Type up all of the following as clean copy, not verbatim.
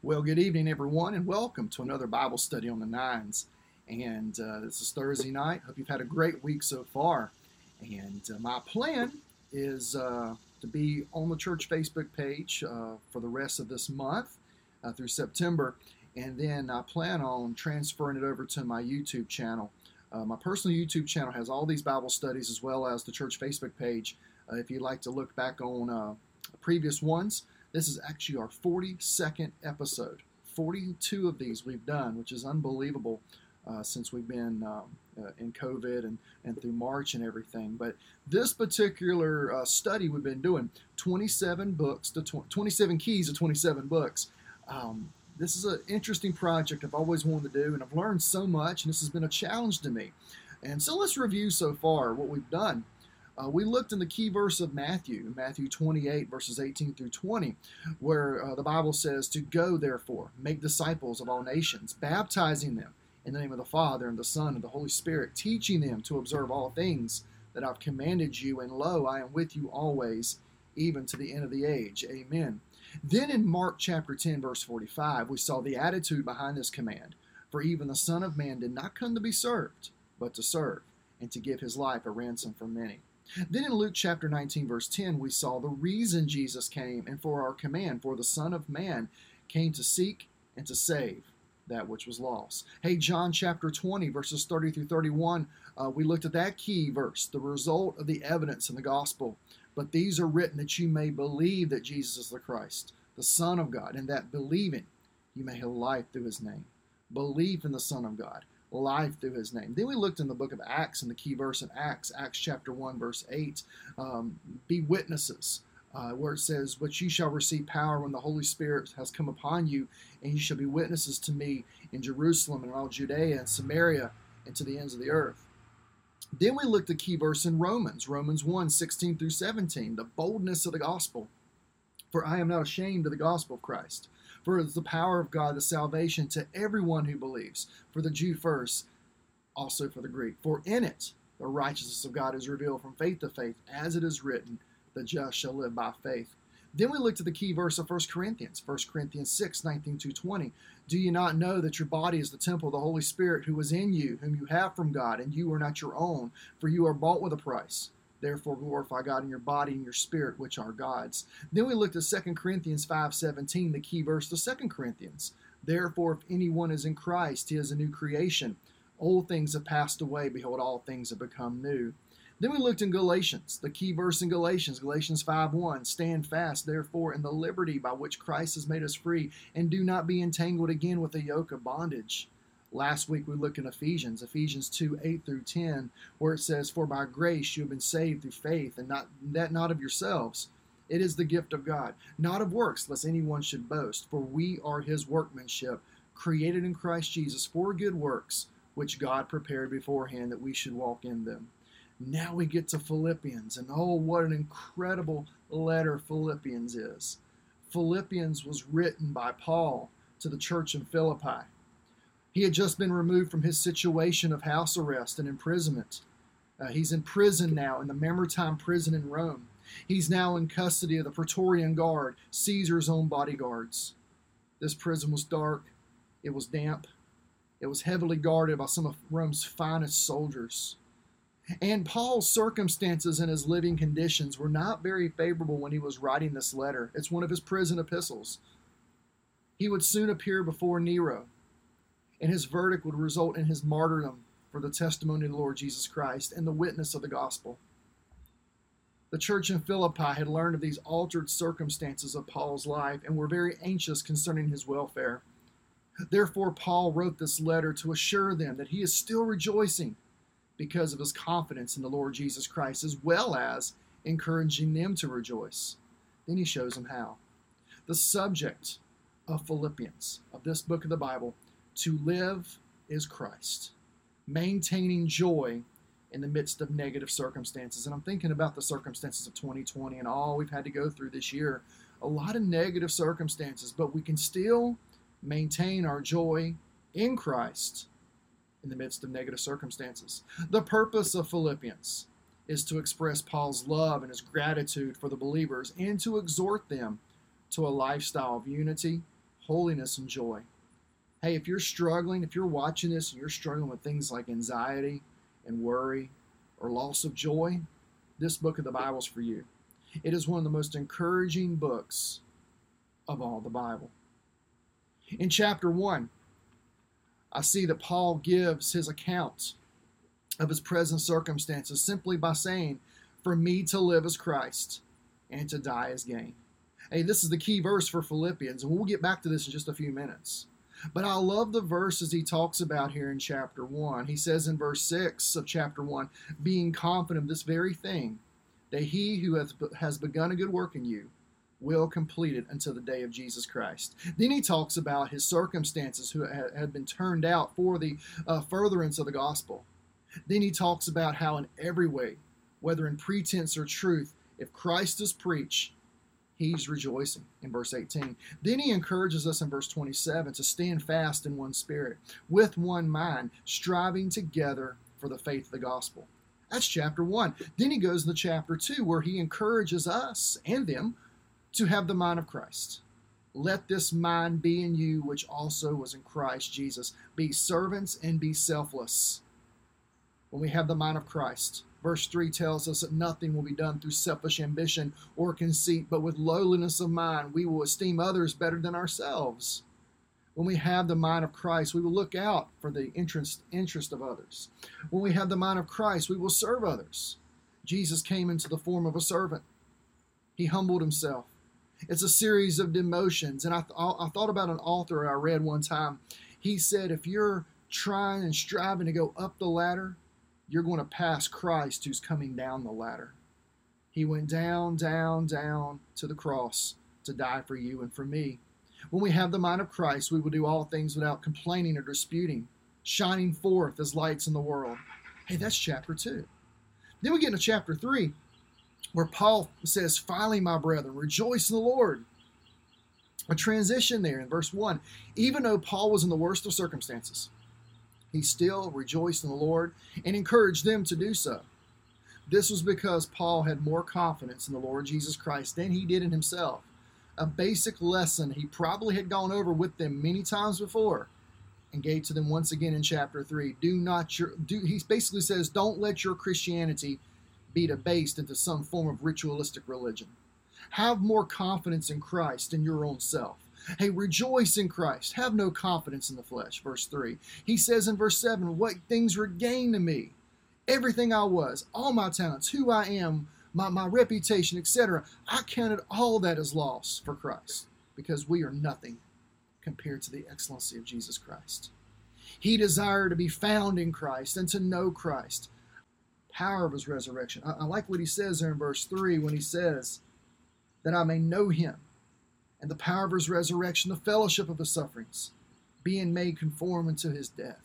Well, good evening, everyone, and welcome to another Bible study on the Nines. And this is Thursday night. Hope you've had a great week so far. And my plan is to be on the church Facebook page for the rest of this month through September. And then I plan on transferring it over to my YouTube channel. My personal YouTube channel has all these Bible studies as well as the church Facebook page. If you'd like to look back on previous ones, this is actually our 42nd episode. 42 of these we've done, which is unbelievable since we've been in COVID and through March and everything. But this particular study we've been doing, 27 books, 27 keys to 27 books. This is an interesting project I've always wanted to do, and I've learned so much, and this has been a challenge to me. And so let's review so far what we've done. We looked in the key verse of Matthew 28, verses 18 through 20, where the Bible says to go, therefore, make disciples of all nations, baptizing them in the name of the Father and the Son and the Holy Spirit, teaching them to observe all things that I've commanded you, and lo, I am with you always, even to the end of the age. Amen. Then in Mark chapter 10, verse 45, we saw the attitude behind this command. For even the Son of Man did not come to be served, but to serve, and to give his life a ransom for many. Then in Luke chapter 19, verse 10, we saw the reason Jesus came and for our command, for the Son of Man came to seek and to save that which was lost. Hey, John chapter 20, verses 30 through 31, we looked at that key verse, the result of the evidence in the gospel. But these are written that you may believe that Jesus is the Christ, the Son of God, and that believing you may have life through his name. Belief in the Son of God. Life through his name. Then we looked in the book of Acts, in the key verse in Acts chapter 1, verse 8, be witnesses, where it says, but you shall receive power when the Holy Spirit has come upon you, and you shall be witnesses to me in Jerusalem and all Judea and Samaria and to the ends of the earth. Then we looked at the key verse in Romans 1, 16 through 17, the boldness of the gospel. For I am not ashamed of the gospel of Christ. For it is the power of God, the salvation to everyone who believes, for the Jew first, also for the Greek. For in it the righteousness of God is revealed from faith to faith, as it is written, the just shall live by faith. Then we looked at the key verse of 1 Corinthians 6, 19 to 20. Do you not know that your body is the temple of the Holy Spirit who is in you, whom you have from God, and you are not your own, for you are bought with a price? Therefore glorify God in your body and your spirit, which are God's. Then we looked at 2 Corinthians 5:17, the key verse to 2 Corinthians. Therefore, if anyone is in Christ, he is a new creation. Old things have passed away. Behold, all things have become new. Then we looked in Galatians, the key verse in Galatians 5:1. Stand fast, therefore, in the liberty by which Christ has made us free, and do not be entangled again with the yoke of bondage. Last week we looked in Ephesians 2, 8 through 10, where it says, for by grace you have been saved through faith, and not of yourselves. It is the gift of God, not of works, lest anyone should boast. For we are his workmanship, created in Christ Jesus for good works, which God prepared beforehand that we should walk in them. Now we get to Philippians, and oh, what an incredible letter Philippians is. Philippians was written by Paul to the church in Philippi. He had just been removed from his situation of house arrest and imprisonment. He's in prison now, in the Mamertine prison in Rome. He's now in custody of the Praetorian Guard, Caesar's own bodyguards. This prison was dark. It was damp. It was heavily guarded by some of Rome's finest soldiers. And Paul's circumstances and his living conditions were not very favorable when he was writing this letter. It's one of his prison epistles. He would soon appear before Nero, and his verdict would result in his martyrdom for the testimony of the Lord Jesus Christ and the witness of the gospel. The church in Philippi had learned of these altered circumstances of Paul's life and were very anxious concerning his welfare. Therefore, Paul wrote this letter to assure them that he is still rejoicing because of his confidence in the Lord Jesus Christ, as well as encouraging them to rejoice. Then he shows them how. The subject of Philippians, of this book of the Bible, to live is Christ. Maintaining joy in the midst of negative circumstances. And I'm thinking about the circumstances of 2020 and all we've had to go through this year. A lot of negative circumstances, but we can still maintain our joy in Christ in the midst of negative circumstances. The purpose of Philippians is to express Paul's love and his gratitude for the believers and to exhort them to a lifestyle of unity, holiness, and joy. Hey, if you're struggling, if you're watching this and you're struggling with things like anxiety and worry or loss of joy, this book of the Bible is for you. It is one of the most encouraging books of all the Bible. In chapter 1, I see that Paul gives his account of his present circumstances simply by saying, "For me to live is Christ, and to die is gain." Hey, this is the key verse for Philippians, and we'll get back to this in just a few minutes. But I love the verses he talks about here in chapter 1. He says in verse 6 of chapter 1, "Being confident of this very thing, that he who has begun a good work in you will complete it until the day of Jesus Christ." Then he talks about his circumstances who had been turned out for the furtherance of the gospel. Then he talks about how in every way, whether in pretense or truth, if Christ is preached, he's rejoicing in verse 18. Then he encourages us in verse 27 to stand fast in one spirit, with one mind, striving together for the faith of the gospel. That's chapter 1. Then he goes to chapter 2, where he encourages us and them to have the mind of Christ. "Let this mind be in you, which also was in Christ Jesus. Be servants and be selfless." When we have the mind of Christ, verse 3 tells us that nothing will be done through selfish ambition or conceit, but with lowliness of mind, we will esteem others better than ourselves. When we have the mind of Christ, we will look out for the interest of others. When we have the mind of Christ, we will serve others. Jesus came into the form of a servant. He humbled himself. It's a series of demotions. And I thought about an author I read one time. He said, if you're trying and striving to go up the ladder, you're going to pass Christ who's coming down the ladder. He went down, down, down to the cross to die for you and for me. When we have the mind of Christ, we will do all things without complaining or disputing, shining forth as lights in the world. Hey, that's chapter 2. Then we get into chapter 3, where Paul says, "Finally, my brethren, rejoice in the Lord." A transition there in verse 1. Even though Paul was in the worst of circumstances, he still rejoiced in the Lord and encouraged them to do so. This was because Paul had more confidence in the Lord Jesus Christ than he did in himself. A basic lesson he probably had gone over with them many times before and gave to them once again in chapter 3. He basically says, don't let your Christianity be debased into some form of ritualistic religion. Have more confidence in Christ than your own self. Hey, rejoice in Christ. Have no confidence in the flesh. Verse 3. He says in verse 7, what things were gained to me? Everything I was, all my talents, who I am, my reputation, etc. I counted all that as loss for Christ, because we are nothing compared to the excellency of Jesus Christ. He desired to be found in Christ and to know Christ. Power of his resurrection. I like what he says there in verse 3 when he says, that I may know him and the power of his resurrection, the fellowship of his sufferings, being made conform unto his death.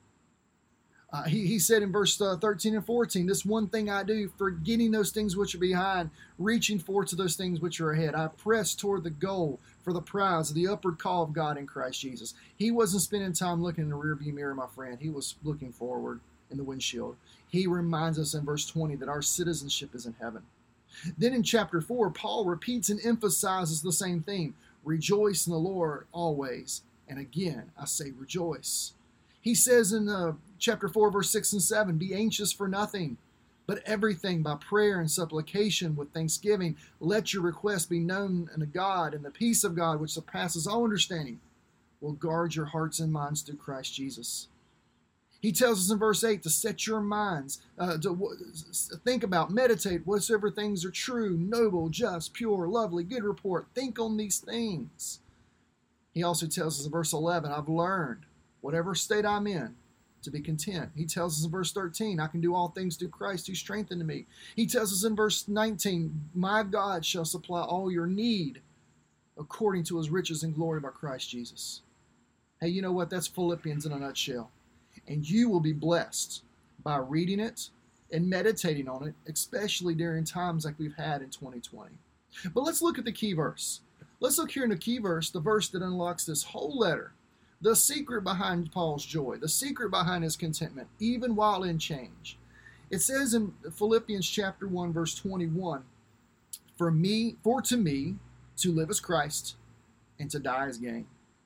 He said in verse 13 and 14, this one thing I do, forgetting those things which are behind, reaching forward to those things which are ahead. I press toward the goal for the prize of the upward call of God in Christ Jesus. He wasn't spending time looking in the rearview mirror, my friend. He was looking forward in the windshield. He reminds us in verse 20 that our citizenship is in heaven. Then in chapter 4, Paul repeats and emphasizes the same thing. Rejoice in the Lord always. And again, I say rejoice. He says in chapter 4, verse 6 and 7, be anxious for nothing, but everything by prayer and supplication with thanksgiving. Let your requests be known unto God, and the peace of God, which surpasses all understanding, will guard your hearts and minds through Christ Jesus. He tells us in verse 8 to set your minds, to think about, meditate, whatsoever things are true, noble, just, pure, lovely, good report. Think on these things. He also tells us in verse 11, I've learned, whatever state I'm in, to be content. He tells us in verse 13, I can do all things through Christ who strengthened me. He tells us in verse 19, my God shall supply all your need according to his riches and glory by Christ Jesus. Hey, you know what? That's Philippians in a nutshell. And you will be blessed by reading it and meditating on it, especially during times like we've had in 2020. But let's look at the key verse. Let's look here in the key verse, the verse that unlocks this whole letter. The secret behind Paul's joy, the secret behind his contentment, even while in change. It says in Philippians chapter 1, verse 21, for to me, to live is Christ, and to die is gain.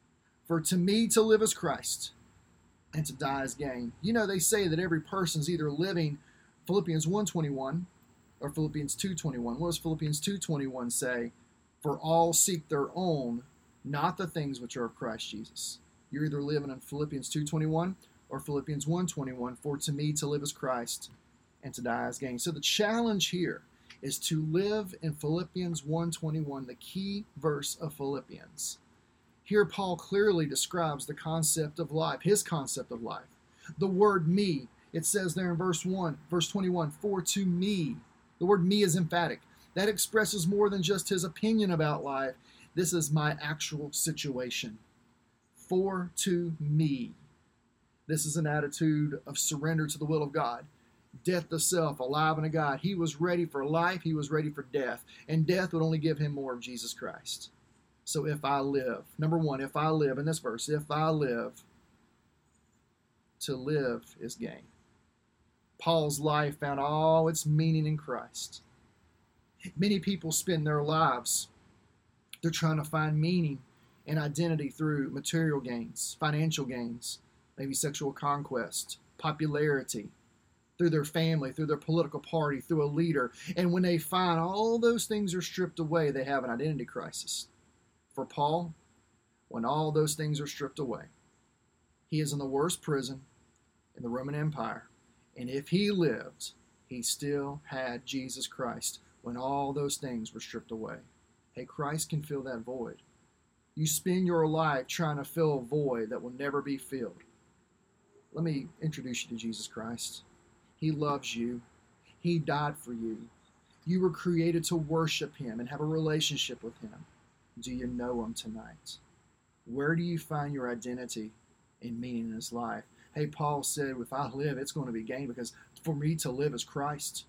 For to me to live is Christ, and to die is gain. You know, they say that every person's either living Philippians 1:21 or Philippians 2:21. What does Philippians 2:21 say? For all seek their own, not the things which are of Christ Jesus. You're either living in Philippians 2:21 or Philippians 1:21. For to me to live is Christ, and to die is gain. So the challenge here is to live in Philippians 1:21, the key verse of Philippians. Here Paul clearly describes the concept of life, his concept of life. The word me, it says there in verse 21, for to me. The word me is emphatic. That expresses more than just his opinion about life. This is my actual situation. For to me. This is an attitude of surrender to the will of God. Death to self, alive unto God. He was ready for life. He was ready for death. And death would only give him more of Jesus Christ. So if I live, number one, if I live, in this verse, if I live, to live is gain. Paul's life found all its meaning in Christ. Many people spend their lives, they're trying to find meaning and identity through material gains, financial gains, maybe sexual conquest, popularity, through their family, through their political party, through a leader. And when they find all those things are stripped away, they have an identity crisis. For Paul, when all those things are stripped away, he is in the worst prison in the Roman Empire. And if he lived, he still had Jesus Christ when all those things were stripped away. Hey, Christ can fill that void. You spend your life trying to fill a void that will never be filled. Let me introduce you to Jesus Christ. He loves you. He died for you. You were created to worship him and have a relationship with him. Do you know him tonight? Where do you find your identity and meaning in his life? Hey, Paul said, if I live, it's going to be gain, because for me to live is Christ.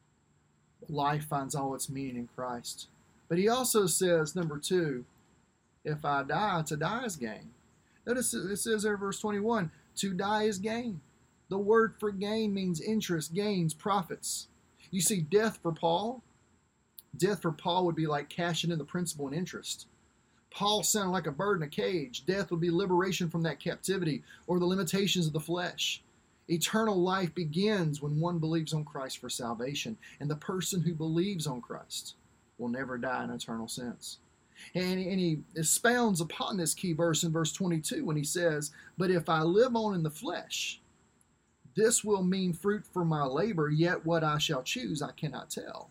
Life finds all its meaning in Christ. But he also says, number two, if I die, to die is gain. Notice it says there in verse 21, to die is gain. The word for gain means interest, gains, profits. You see, death for Paul would be like cashing in the principal and interest. Paul sounded like a bird in a cage. Death would be liberation from that captivity or the limitations of the flesh. Eternal life begins when one believes on Christ for salvation, and the person who believes on Christ will never die in an eternal sense. And he expounds upon this key verse in verse 22 when he says, but if I live on in the flesh, this will mean fruit for my labor, yet what I shall choose I cannot tell.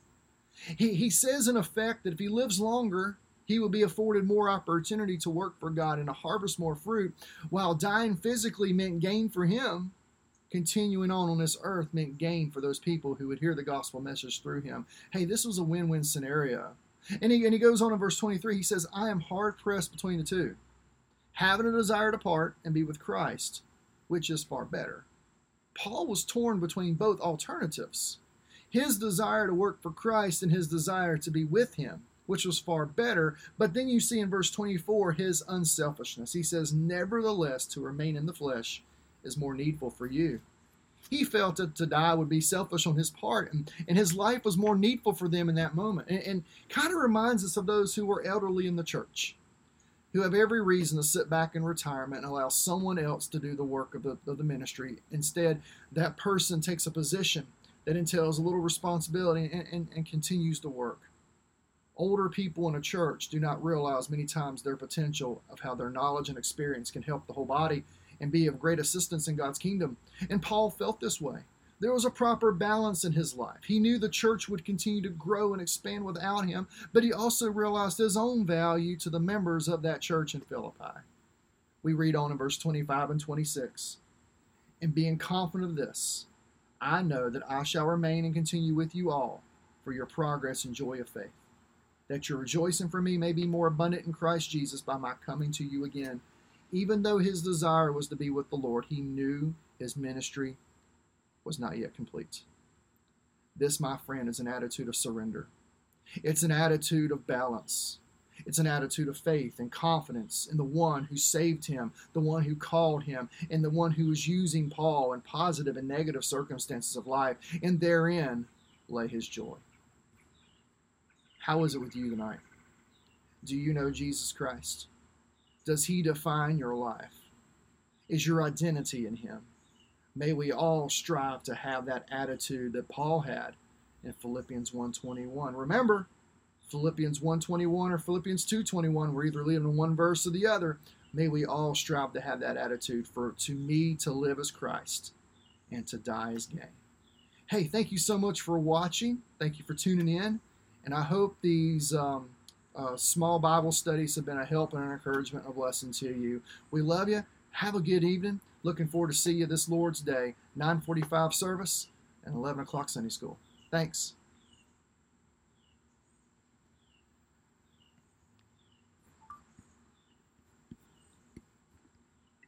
He says in effect that if he lives longer, he will be afforded more opportunity to work for God and to harvest more fruit. While dying physically meant gain for him, continuing on this earth meant gain for those people who would hear the gospel message through him. Hey, this was a win-win scenario. And he goes on in verse 23, he says, I am hard pressed between the two, having a desire to part and be with Christ, which is far better. Paul was torn between both alternatives. His desire to work for Christ and his desire to be with him, which was far better. But then you see in verse 24 his unselfishness. He says, nevertheless, to remain in the flesh is more needful for you. He felt that to die would be selfish on his part, and his life was more needful for them in that moment. And kind of reminds us of those who were elderly in the church, who have every reason to sit back in retirement and allow someone else to do the work of the ministry. Instead, that person takes a position that entails a little responsibility and continues to work. Older people in a church do not realize many times their potential of how their knowledge and experience can help the whole body and be of great assistance in God's kingdom. And Paul felt this way. There was a proper balance in his life. He knew the church would continue to grow and expand without him, but he also realized his own value to the members of that church in Philippi. We read on in verse 25 and 26, and being confident of this, I know that I shall remain and continue with you all for your progress and joy of faith, that your rejoicing for me may be more abundant in Christ Jesus by my coming to you again. Even though his desire was to be with the Lord, he knew his ministry was not yet complete. This, my friend, is an attitude of surrender. It's an attitude of balance. It's an attitude of faith and confidence in the one who saved him, the one who called him, and the one who was using Paul in positive and negative circumstances of life, and therein lay his joy. How is it with you tonight? Do you know Jesus Christ? Does He define your life? Is your identity in Him? May we all strive to have that attitude that Paul had in Philippians 1:21. Remember, Philippians 1:21 or Philippians 2:21, we're either leaning on one verse or the other. May we all strive to have that attitude, for to me to live as Christ and to die as gain. Hey, thank you so much for watching. Thank you for tuning in. And I hope these small Bible studies have been a help and an encouragement and a blessing to you. We love you. Have a good evening. Looking forward to see you this Lord's Day, 9:45 service and 11 o'clock Sunday school. Thanks.